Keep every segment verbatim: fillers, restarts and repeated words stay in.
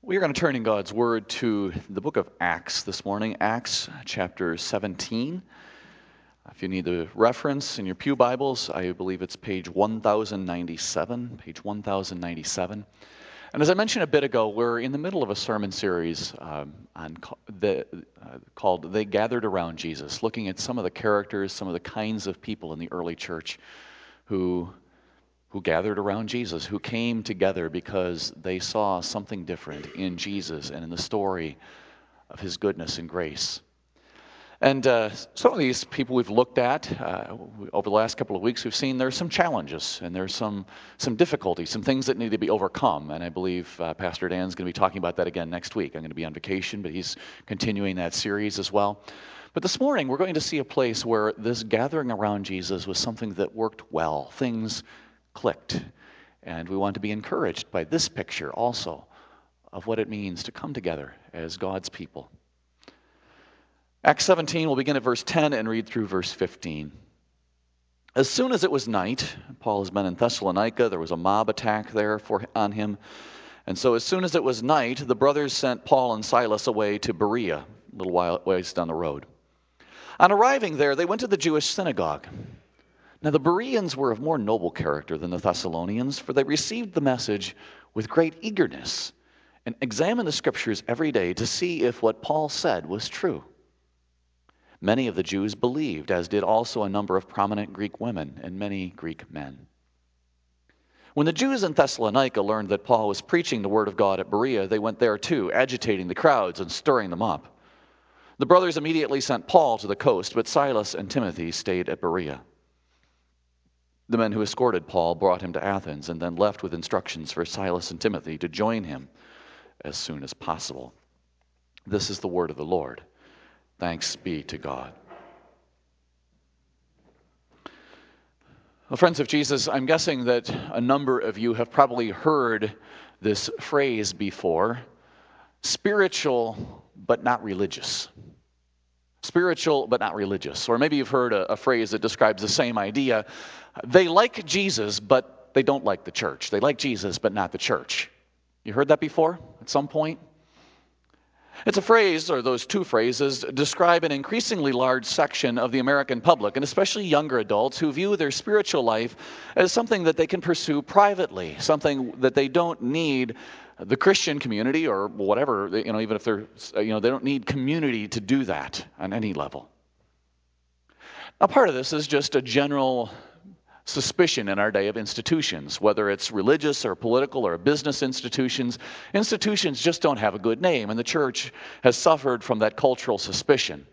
We are going to turn in God's Word to the book of Acts this morning, Acts chapter seventeen. If you need the reference in your pew Bibles, I believe it's page one thousand ninety-seven, page one thousand ninety-seven. And as I mentioned a bit ago, we're in the middle of a sermon series um, on the, uh, called They Gathered Around Jesus, looking at some of the characters, some of the kinds of people in the early church who who gathered around Jesus, who came together because they saw something different in Jesus and in the story of his goodness and grace. And uh, some of these people we've looked at uh, over the last couple of weeks, we've seen there's some challenges and there's some some difficulties, some things that need to be overcome. And I believe uh, Pastor Dan's going to be talking about that again next week. I'm going to be on vacation, but he's continuing that series as well. But this morning, we're going to see a place where this gathering around Jesus was something that worked well. Things clicked. And we want to be encouraged by this picture also of what it means to come together as God's people. Acts seventeen, we'll begin at verse ten and read through verse fifteen. As soon as it was night, Paul has been in Thessalonica, there was a mob attack there for, on him. And so as soon as it was night, the brothers sent Paul and Silas away to Berea, a little while ways down the road. On arriving there, they went to the Jewish synagogue. Now the Bereans were of more noble character than the Thessalonians, for they received the message with great eagerness and examined the scriptures every day to see if what Paul said was true. Many of the Jews believed, as did also a number of prominent Greek women and many Greek men. When the Jews in Thessalonica learned that Paul was preaching the word of God at Berea, they went there too, agitating the crowds and stirring them up. The brothers immediately sent Paul to the coast, but Silas and Timothy stayed at Berea. The men who escorted Paul brought him to Athens and then left with instructions for Silas and Timothy to join him as soon as possible. This is the word of the Lord. Thanks be to God. Well, friends of Jesus, I'm guessing that a number of you have probably heard this phrase before: spiritual but not religious. Spiritual but not religious. Or maybe you've heard a, a phrase that describes the same idea. They like Jesus, but they don't like the church. They like Jesus, but not the church. You heard that before at some point? It's a phrase, or those two phrases, describe an increasingly large section of the American public, and especially younger adults, who view their spiritual life as something that they can pursue privately, something that they don't need the Christian community or whatever, you know, even if they're, you know, they don't need community to do that on any level. Now, part of this is just a general suspicion in our day of institutions, whether it's religious or political or business institutions. Institutions just don't have a good name, and the church has suffered from that cultural suspicion.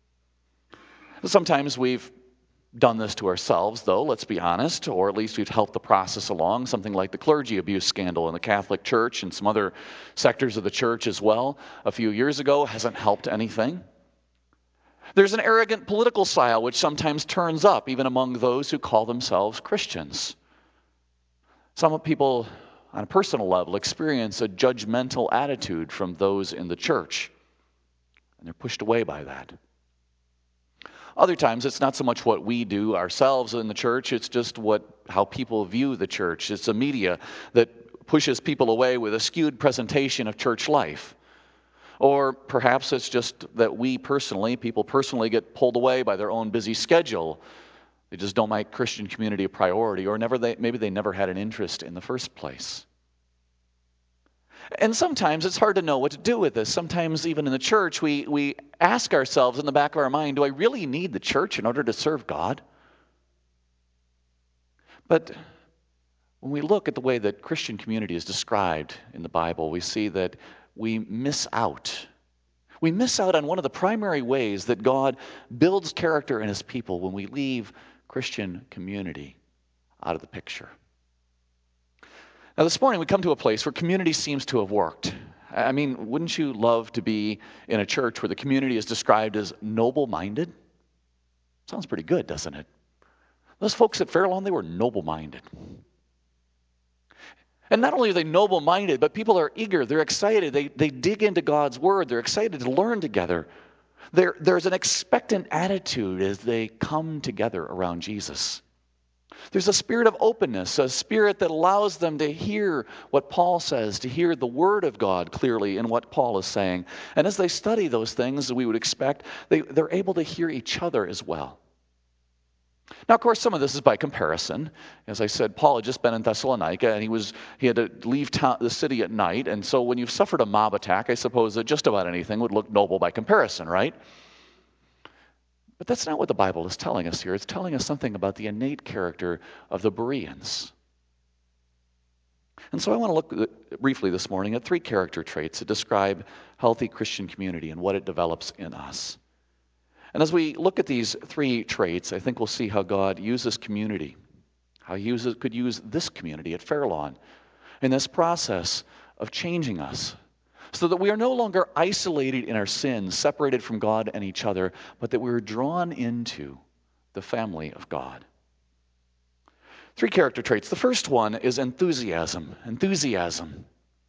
Sometimes we've done this to ourselves, though, let's be honest, or at least we've helped the process along, something like the clergy abuse scandal in the Catholic Church and some other sectors of the church as well a few years ago hasn't helped anything. There's an arrogant political style which sometimes turns up even among those who call themselves Christians. Some people on a personal level experience a judgmental attitude from those in the church, and they're pushed away by that. Other times it's not so much what we do ourselves in the church, it's just what how people view the church. It's the media that pushes people away with a skewed presentation of church life. Or perhaps it's just that we personally, people personally get pulled away by their own busy schedule. They just don't make Christian community a priority, or never they, maybe they never had an interest in the first place. And sometimes it's hard to know what to do with this. Sometimes even in the church, we, we ask ourselves in the back of our mind, do I really need the church in order to serve God? But when we look at the way that Christian community is described in the Bible, we see that we miss out. We miss out on one of the primary ways that God builds character in his people when we leave Christian community out of the picture. Now this morning we come to a place where community seems to have worked. I mean, wouldn't you love to be in a church where the community is described as noble-minded? Sounds pretty good, doesn't it? Those folks at Fairlawn, they were noble-minded. And not only are they noble-minded, but people are eager, they're excited, they, they dig into God's word, they're excited to learn together. There, there's an expectant attitude as they come together around Jesus. There's a spirit of openness, a spirit that allows them to hear what Paul says, to hear the Word of God clearly in what Paul is saying. And as they study those things, we would expect, they, they're able to hear each other as well. Now, of course, some of this is by comparison. As I said, Paul had just been in Thessalonica, and he was he had to leave town, the city at night. And so when you've suffered a mob attack, I suppose that just about anything would look noble by comparison, right? But that's not what the Bible is telling us here. It's telling us something about the innate character of the Bereans. And so I want to look briefly this morning at three character traits that describe healthy Christian community and what it develops in us. And as we look at these three traits, I think we'll see how God uses community, how He uses, could use this community at Fairlawn in this process of changing us, so that we are no longer isolated in our sins, separated from God and each other, but that we're drawn into the family of God. Three character traits. The first one is enthusiasm. Enthusiasm.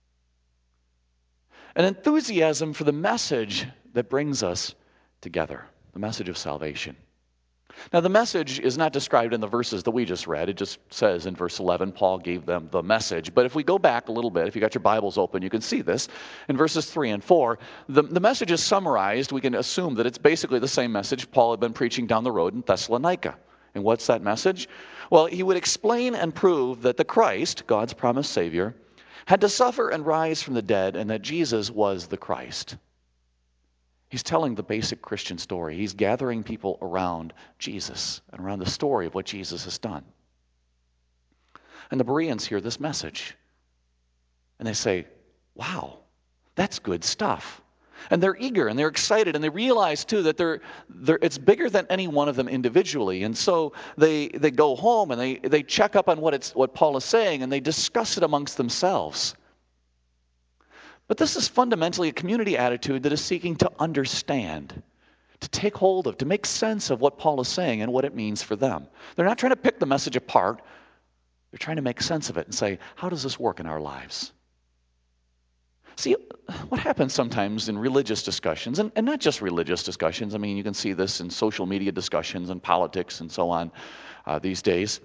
An enthusiasm for the message that brings us together, the message of salvation. Now, the message is not described in the verses that we just read. It just says in verse eleven, Paul gave them the message. But if we go back a little bit, if you got your Bibles open, you can see this. In verses three and four, the, the message is summarized. We can assume that it's basically the same message Paul had been preaching down the road in Thessalonica. And what's that message? Well, he would explain and prove that the Christ, God's promised Savior, had to suffer and rise from the dead, and that Jesus was the Christ. He's telling the basic Christian story. He's gathering people around Jesus and around the story of what Jesus has done. And the Bereans hear this message. And they say, wow, that's good stuff. And they're eager and they're excited, and they realize too that they're, they're, it's bigger than any one of them individually. And so they, they go home and they, they check up on what, it's, what Paul is saying, and they discuss it amongst themselves. But this is fundamentally a community attitude that is seeking to understand, to take hold of, to make sense of what Paul is saying and what it means for them. They're not trying to pick the message apart. They're trying to make sense of it and say, how does this work in our lives? See, what happens sometimes in religious discussions, and, and not just religious discussions, I mean, you can see this in social media discussions and politics and so on uh, these days.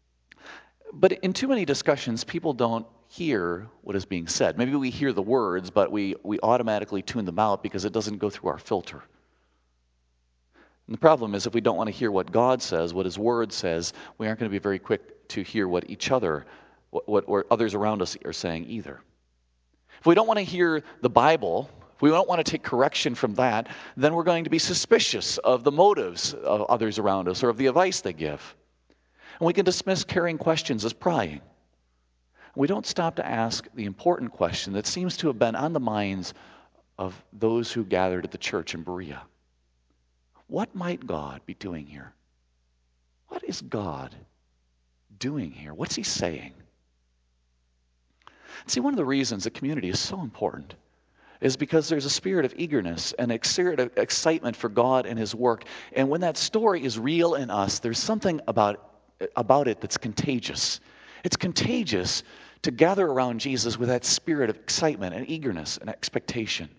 But in too many discussions, people don't hear what is being said. Maybe we hear the words, but we, we automatically tune them out because it doesn't go through our filter. And the problem is, if we don't want to hear what God says, what His Word says, we aren't going to be very quick to hear what each other, what, what or others around us are saying either. If we don't want to hear the Bible, if we don't want to take correction from that, then we're going to be suspicious of the motives of others around us or of the advice they give. And we can dismiss caring questions as prying. We don't stop to ask the important question that seems to have been on the minds of those who gathered at the church in Berea. What might God be doing here? What is God doing here? What's He saying? See, one of the reasons that community is so important is because there's a spirit of eagerness and a spirit of excitement for God and His work. And when that story is real in us, there's something about, about it that's contagious. It's contagious to gather around Jesus with that spirit of excitement and eagerness and expectation.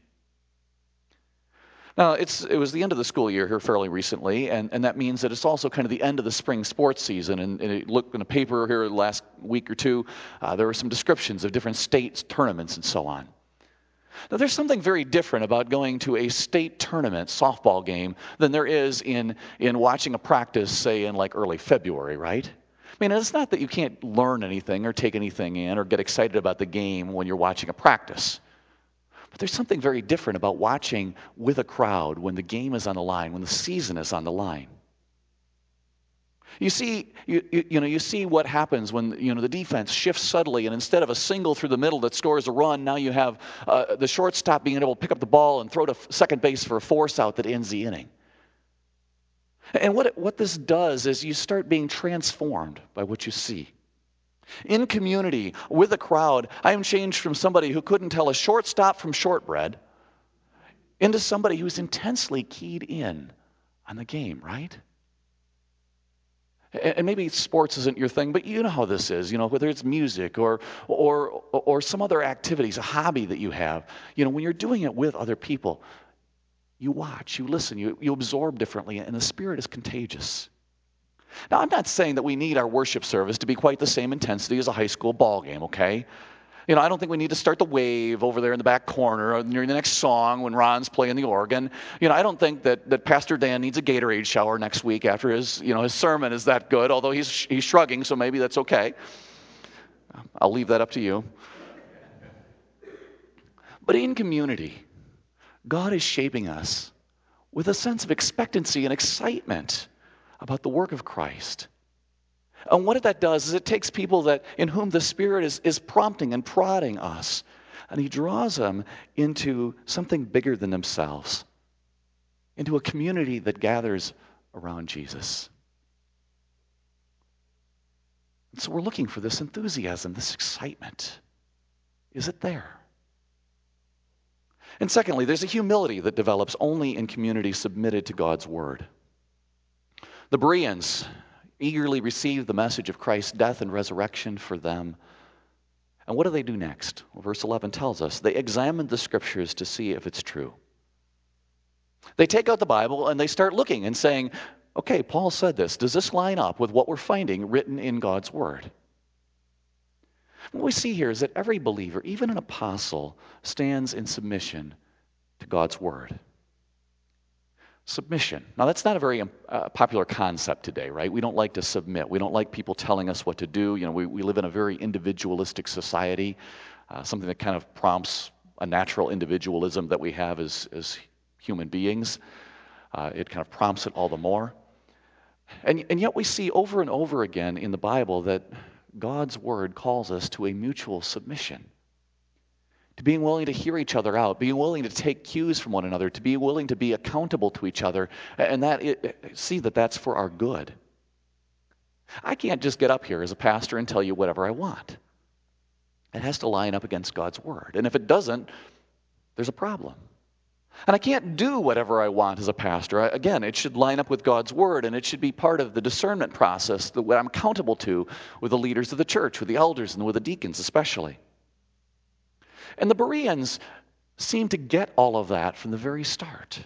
Now, it's, it was the end of the school year here fairly recently, and, and that means that it's also kind of the end of the spring sports season. And, and it looked in a paper here the last week or two, uh, there were some descriptions of different states, tournaments, and so on. Now, there's something very different about going to a state tournament softball game than there is in, in watching a practice, say, in like early February, right? I mean, it's not that you can't learn anything or take anything in or get excited about the game when you're watching a practice. But there's something very different about watching with a crowd when the game is on the line, when the season is on the line. You see, you, you, you know, you see what happens when, you know, the defense shifts subtly, and instead of a single through the middle that scores a run, now you have uh, the shortstop being able to pick up the ball and throw to second base for a force out that ends the inning. And what, it, what this does is you start being transformed by what you see. In community, with a crowd, I am changed from somebody who couldn't tell a shortstop from shortbread into somebody who's intensely keyed in on the game, right? And maybe sports isn't your thing, but you know how this is, you know, whether it's music or, or, or some other activities, a hobby that you have. You know, when you're doing it with other people, you watch, you listen, you, you absorb differently, and the spirit is contagious. Now, I'm not saying that we need our worship service to be quite the same intensity as a high school ball game, okay? You know, I don't think we need to start the wave over there in the back corner or during the next song when Ron's playing the organ. You know, I don't think that, that Pastor Dan needs a Gatorade shower next week after his, you know, his sermon is that good, although he's, he's shrugging, so maybe that's okay. I'll leave that up to you. But in community, God is shaping us with a sense of expectancy and excitement about the work of Christ. And what that does is it takes people that in whom the Spirit is, is prompting and prodding us, and he draws them into something bigger than themselves, into a community that gathers around Jesus. And so we're looking for this enthusiasm, this excitement. Is it there? And secondly, there's a humility that develops only in community submitted to God's word. The Bereans eagerly received the message of Christ's death and resurrection for them. And what do they do next? Well, verse eleven tells us they examined the scriptures to see if it's true. They take out the Bible and they start looking and saying, okay, Paul said this. Does this line up with what we're finding written in God's word? What we see here is that every believer, even an apostle, stands in submission to God's word. Submission. Now, that's not a very uh, popular concept today, right? We don't like to submit. We don't like people telling us what to do. You know, we, we live in a very individualistic society, uh, something that kind of prompts a natural individualism that we have as, as human beings. Uh, it kind of prompts it all the more. And, and yet we see over and over again in the Bible that God's word calls us to a mutual submission, to being willing to hear each other out, being willing to take cues from one another, to be willing to be accountable to each other, and that see that that's for our good. I can't just get up here as a pastor and tell you whatever I want. It has to line up against God's word. And if it doesn't, there's a problem. And I can't do whatever I want as a pastor. I, again, it should line up with God's word, and it should be part of the discernment process that I'm accountable to with the leaders of the church, with the elders, and with the deacons especially. And the Bereans seem to get all of that from the very start.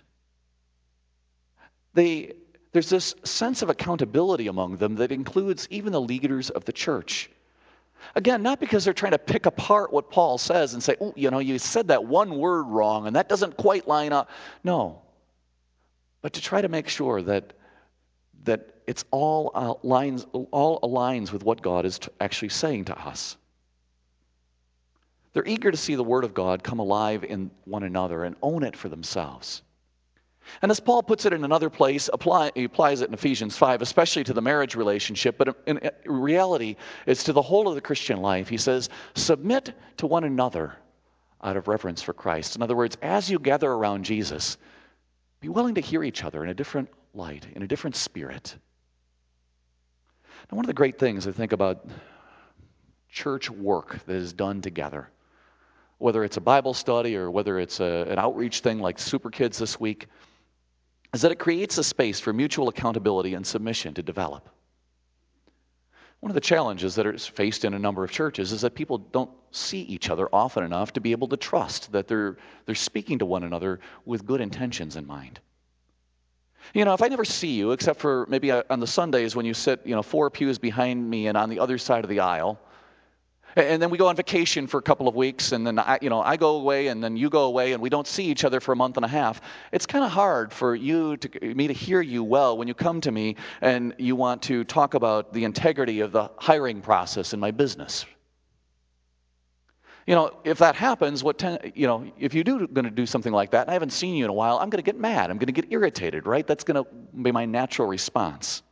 They, there's this sense of accountability among them that includes even the leaders of the church. Again, not because they're trying to pick apart what Paul says and say, oh, you know, you said that one word wrong and that doesn't quite line up. No. But to try to make sure that, that it's all aligns, all aligns with what God is actually saying to us. They're eager to see the Word of God come alive in one another and own it for themselves. And as Paul puts it in another place, apply, he applies it in Ephesians five, especially to the marriage relationship, but in reality, it's to the whole of the Christian life. He says, submit to one another out of reverence for Christ. In other words, as you gather around Jesus, be willing to hear each other in a different light, in a different spirit. Now, one of the great things I think about church work that is done together, whether it's a Bible study or whether it's a, an outreach thing like Super Kids this week, is that it creates a space for mutual accountability and submission to develop. One of the challenges that is faced in a number of churches is that people don't see each other often enough to be able to trust that they're, they're speaking to one another with good intentions in mind. You know, if I never see you, except for maybe on the Sundays when you sit, you know, four pews behind me and on the other side of the aisle, and then we go on vacation for a couple of weeks, and then I, you know, I go away, and then you go away, and we don't see each other for a month and a half. It's kind of hard for you to me to hear you well when you come to me and you want to talk about the integrity of the hiring process in my business. You know, if that happens, what ten, you know, if you do going to do something like that, and I haven't seen you in a while, I'm going to get mad. I'm going to get irritated, right? That's going to be my natural response.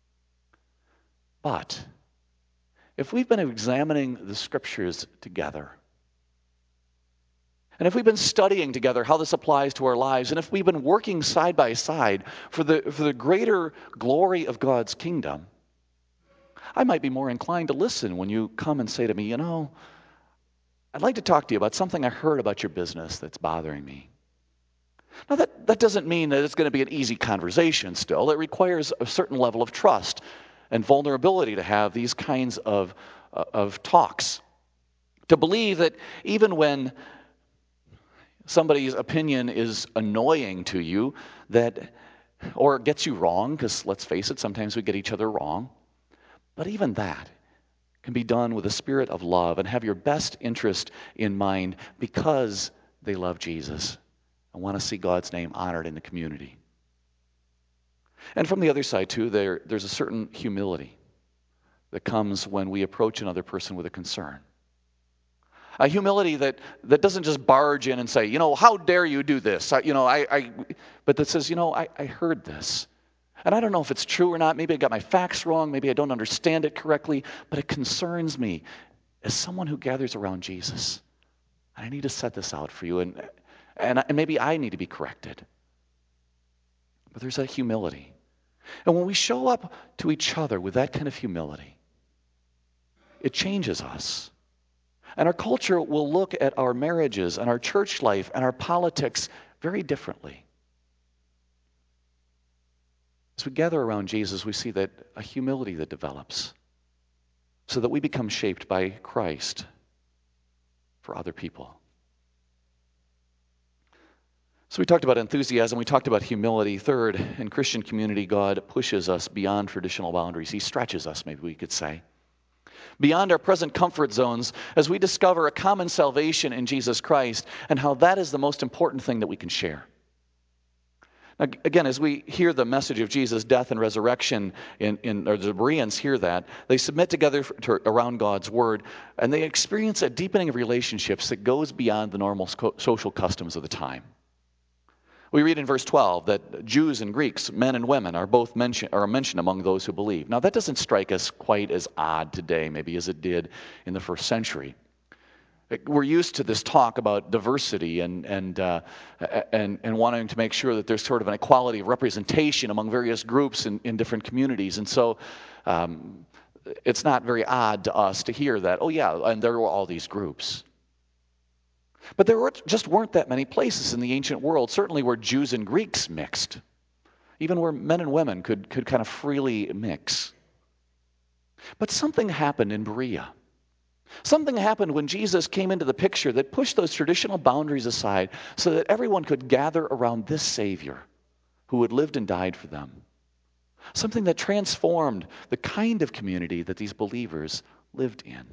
But if we've been examining the scriptures together, and if we've been studying together how this applies to our lives, and if we've been working side by side for the, for the greater glory of God's kingdom, I might be more inclined to listen when you come and say to me, you know, I'd like to talk to you about something I heard about your business that's bothering me. Now, that, that doesn't mean that it's going to be an easy conversation still. It requires a certain level of trust and vulnerability to have these kinds of, uh, of talks. To believe that even when somebody's opinion is annoying to you, that or gets you wrong, because let's face it, sometimes we get each other wrong. But even that can be done with a spirit of love and have your best interest in mind because they love Jesus and want to see God's name honored in the community. And from the other side, too, there, there's a certain humility that comes when we approach another person with a concern. A humility that, that doesn't just barge in and say, you know, how dare you do this? I, you know, I, I, but that says, you know, I, I heard this. And I don't know if it's true or not. Maybe I got my facts wrong. Maybe I don't understand it correctly. But it concerns me as someone who gathers around Jesus. I need to set this out for you. And, and, and maybe I need to be corrected. But there's that humility. And when we show up to each other with that kind of humility, it changes us. And our culture will look at our marriages and our church life and our politics very differently. As we gather around Jesus, we see that a humility that develops so that we become shaped by Christ for other people. So we talked about enthusiasm, we talked about humility. Third, in Christian community, God pushes us beyond traditional boundaries. He stretches us, maybe we could say. Beyond our present comfort zones as we discover a common salvation in Jesus Christ and how that is the most important thing that we can share. Now, again, as we hear the message of Jesus' death and resurrection, in, in, or the Bereans hear that, they submit together for, to, around God's word, and they experience a deepening of relationships that goes beyond the normal sco- social customs of the time. We read in verse twelve that Jews and Greeks, men and women, are both mentioned, are mentioned among those who believe. Now, that doesn't strike us quite as odd today, maybe as it did in the first century. We're used to this talk about diversity and and uh, and and wanting to make sure that there's sort of an equality of representation among various groups in, in different communities, and so um, it's not very odd to us to hear that. Oh yeah, and there were all these groups. But there were, just weren't that many places in the ancient world, certainly where Jews and Greeks mixed, even where men and women could, could kind of freely mix. But something happened in Berea. Something happened when Jesus came into the picture that pushed those traditional boundaries aside so that everyone could gather around this Savior who had lived and died for them. Something that transformed the kind of community that these believers lived in.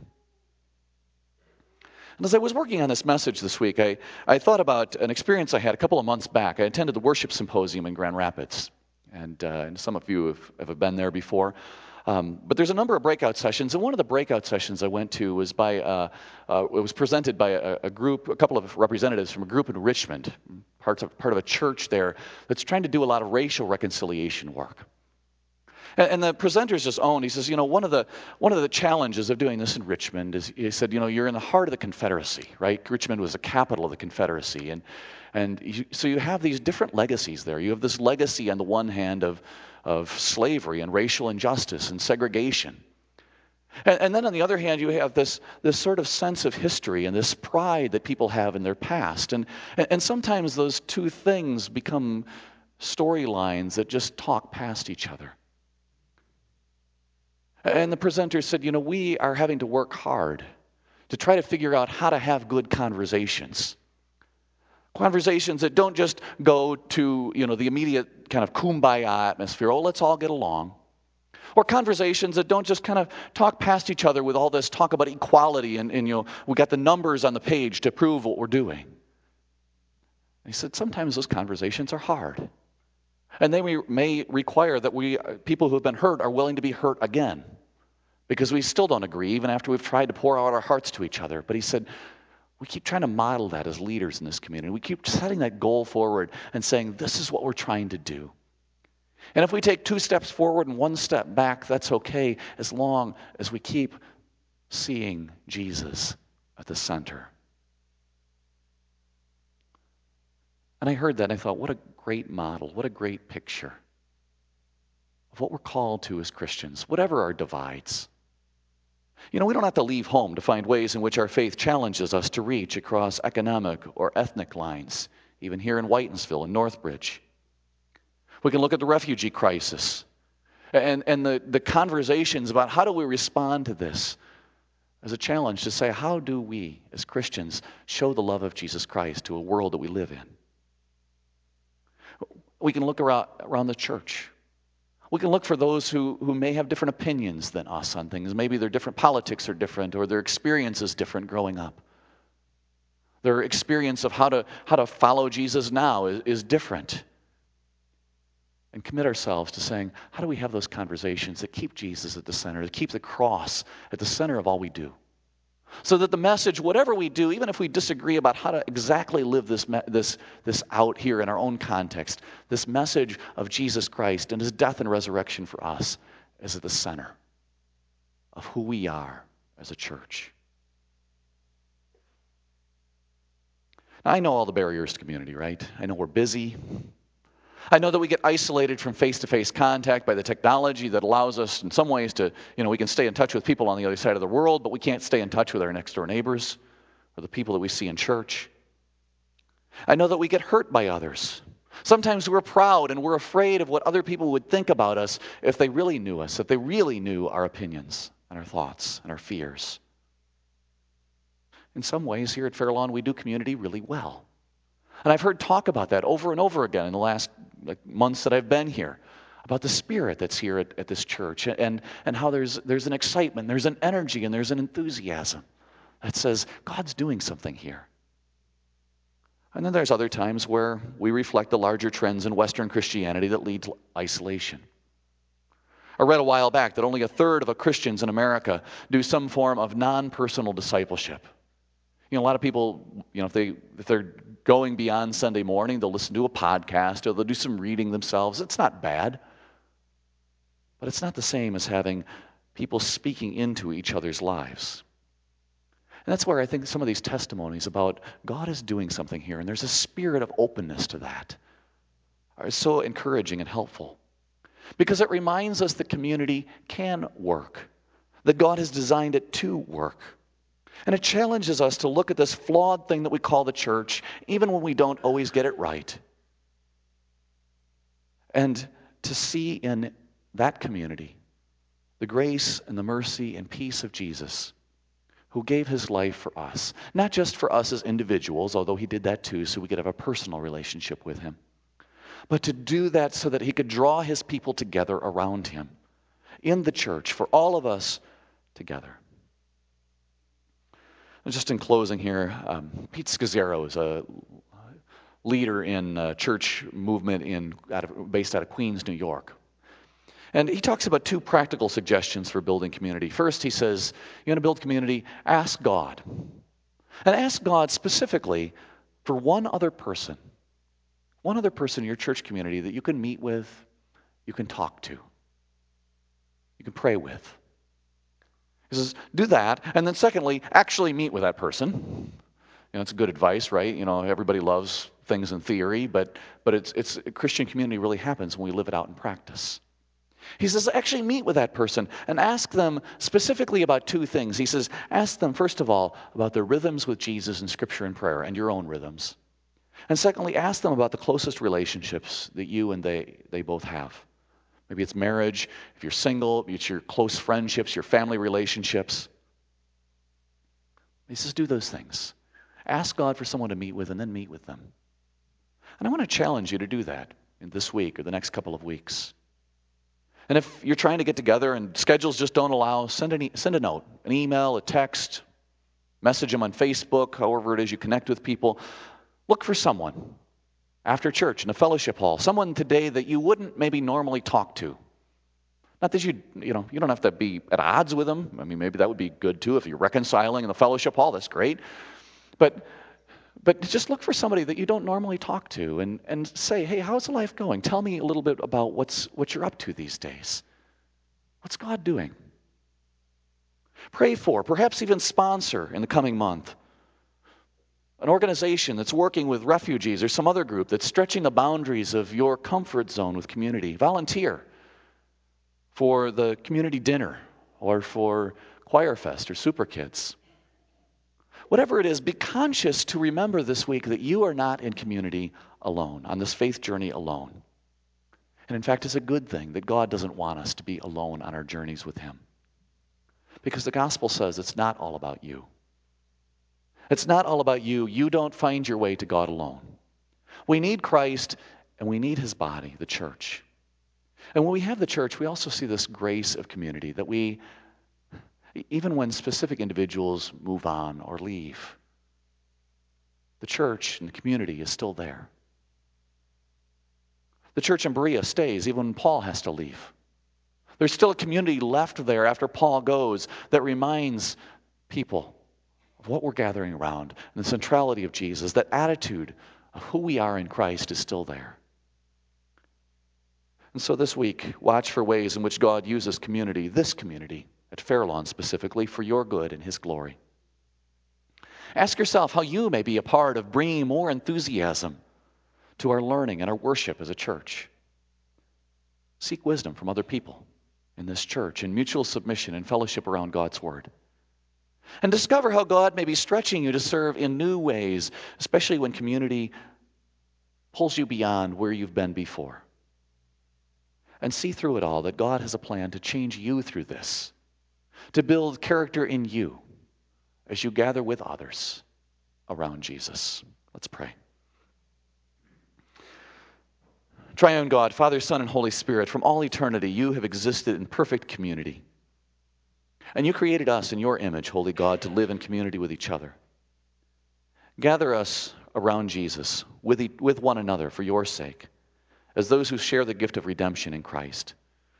And as I was working on this message this week, I, I thought about an experience I had a couple of months back. I attended the worship symposium in Grand Rapids, and, uh, and some of you have, have been there before. Um, but there's a number of breakout sessions, and one of the breakout sessions I went to was by, uh, uh, it was presented by a, a group, a couple of representatives from a group in Richmond, part of, part of a church there that's trying to do a lot of racial reconciliation work. And the presenters just owned, he says, you know, one of the one of the challenges of doing this in Richmond is, he said, you know, you're in the heart of the Confederacy, right? Richmond was the capital of the Confederacy. And and you, so you have these different legacies there. You have this legacy on the one hand of, of slavery and racial injustice and segregation. And, and then on the other hand, you have this, this sort of sense of history and this pride that people have in their past. And, and sometimes those two things become storylines that just talk past each other. And the presenter said, you know, we are having to work hard to try to figure out how to have good conversations. Conversations that don't just go to, you know, the immediate kind of kumbaya atmosphere, oh, let's all get along. Or conversations that don't just kind of talk past each other with all this talk about equality and, and you know, we got the numbers on the page to prove what we're doing. And he said, sometimes those conversations are hard. And they may require that we, people who have been hurt, are willing to be hurt again. Because we still don't agree, even after we've tried to pour out our hearts to each other. But he said, we keep trying to model that as leaders in this community. We keep setting that goal forward and saying, this is what we're trying to do. And if we take two steps forward and one step back, that's okay, as long as we keep seeing Jesus at the center. And I heard that and I thought, what a great model, what a great picture of what we're called to as Christians, whatever our divides. You know, we don't have to leave home to find ways in which our faith challenges us to reach across economic or ethnic lines, even here in Whitensville and Northbridge. We can look at the refugee crisis and, and the, the conversations about how do we respond to this as a challenge to say, how do we as Christians show the love of Jesus Christ to a world that we live in? We can look around, around the church. We can look for those who, who may have different opinions than us on things. Maybe their different politics are different, or their experience is different growing up. Their experience of how to, how to follow Jesus now is, is different. And commit ourselves to saying, how do we have those conversations that keep Jesus at the center, that keep the cross at the center of all we do? So that the message, whatever we do, even if we disagree about how to exactly live this, this, this out here in our own context, this message of Jesus Christ and his death and resurrection for us is at the center of who we are as a church. Now, I know all the barriers to community, right? I know we're busy. I know that we get isolated from face-to-face contact by the technology that allows us in some ways to, you know, we can stay in touch with people on the other side of the world, but we can't stay in touch with our next-door neighbors or the people that we see in church. I know that we get hurt by others. Sometimes we're proud and we're afraid of what other people would think about us if they really knew us, if they really knew our opinions and our thoughts and our fears. In some ways, here at Fair Lawn, we do community really well. And I've heard talk about that over and over again in the last like, months that I've been here, about the spirit that's here at, at this church, and, and how there's, there's an excitement, there's an energy, and there's an enthusiasm that says, God's doing something here. And then there's other times where we reflect the larger trends in Western Christianity that lead to isolation. I read a while back that only a third of Christians in America do some form of non-personal discipleship. You know, a lot of people, you know, if, they, if they're going beyond Sunday morning, they'll listen to a podcast or they'll do some reading themselves. It's not bad. But it's not the same as having people speaking into each other's lives. And that's where I think some of these testimonies about God is doing something here, and there's a spirit of openness to that, are so encouraging and helpful. Because it reminds us that community can work, that God has designed it to work. And it challenges us to look at this flawed thing that we call the church, even when we don't always get it right. And to see in that community the grace and the mercy and peace of Jesus, who gave his life for us. Not just for us as individuals, although he did that too, so we could have a personal relationship with him. But to do that so that he could draw his people together around him in the church, for all of us together. And just in closing here, um, Pete Scazzaro is a leader in a church movement in, out of, based out of Queens, New York. And he talks about two practical suggestions for building community. First, he says, you want to build community? Ask God. And ask God specifically for one other person, one other person in your church community that you can meet with, you can talk to, you can pray with. He says, do that. And then secondly, actually meet with that person. You know, it's good advice, right? You know, everybody loves things in theory, but but it's it's Christian community really happens when we live it out in practice. He says, actually meet with that person and ask them specifically about two things. He says, ask them, first of all, about their rhythms with Jesus in Scripture and prayer and your own rhythms. And secondly, ask them about the closest relationships that you and they, they both have. Maybe it's marriage, if you're single, it's your close friendships, your family relationships. He says, do those things. Ask God for someone to meet with and then meet with them. And I want to challenge you to do that in this week or the next couple of weeks. And if you're trying to get together and schedules just don't allow, send, an e- send a note, an email, a text, message them on Facebook, however it is you connect with people. Look for someone after church in a fellowship hall, someone today that you wouldn't maybe normally talk to. Not that you, you know, you don't have to be at odds with them. I mean, maybe that would be good too if you're reconciling in the fellowship hall. That's great. But but just look for somebody that you don't normally talk to and, and say, hey, how's life going? Tell me a little bit about what's what you're up to these days. What's God doing? Pray for, perhaps even sponsor in the coming month, an organization that's working with refugees or some other group that's stretching the boundaries of your comfort zone with community. Volunteer for the community dinner or for Choir Fest or Super Kids. Whatever it is, be conscious to remember this week that you are not in community alone, on this faith journey alone. And in fact, it's a good thing that God doesn't want us to be alone on our journeys with him. Because the gospel says it's not all about you. It's not all about you. You don't find your way to God alone. We need Christ And we need his body, the church. And when we have the church, we also see this grace of community that we, even when specific individuals move on or leave, the church and the community is still there. The church in Berea stays even when Paul has to leave. There's still a community left there after Paul goes that reminds people of what we're gathering around and the centrality of Jesus. That attitude of who we are in Christ is still there. And so this week, watch for ways in which God uses community, this community, at Fairlawn specifically, for your good and his glory. Ask yourself how you may be a part of bringing more enthusiasm to our learning and our worship as a church. Seek wisdom from other people in this church in mutual submission and fellowship around God's word. And discover how God may be stretching you to serve in new ways, especially when community pulls you beyond where you've been before. And see through it all that God has a plan to change you through this, to build character in you as you gather with others around Jesus. Let's pray. Triune God, Father, Son, and Holy Spirit, from all eternity you have existed in perfect community. And you created us in your image, Holy God, to live in community with each other. Gather us around Jesus with, e- with one another for your sake, as those who share the gift of redemption in Christ.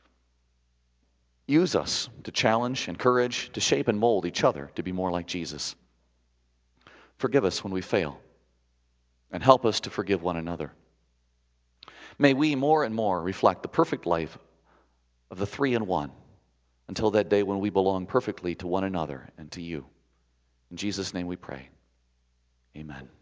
Use us to challenge, encourage, to shape and mold each other to be more like Jesus. Forgive us when we fail, and help us to forgive one another. May we more and more reflect the perfect life of the three in one until that day when we belong perfectly to one another and to you. In Jesus' name we pray. Amen.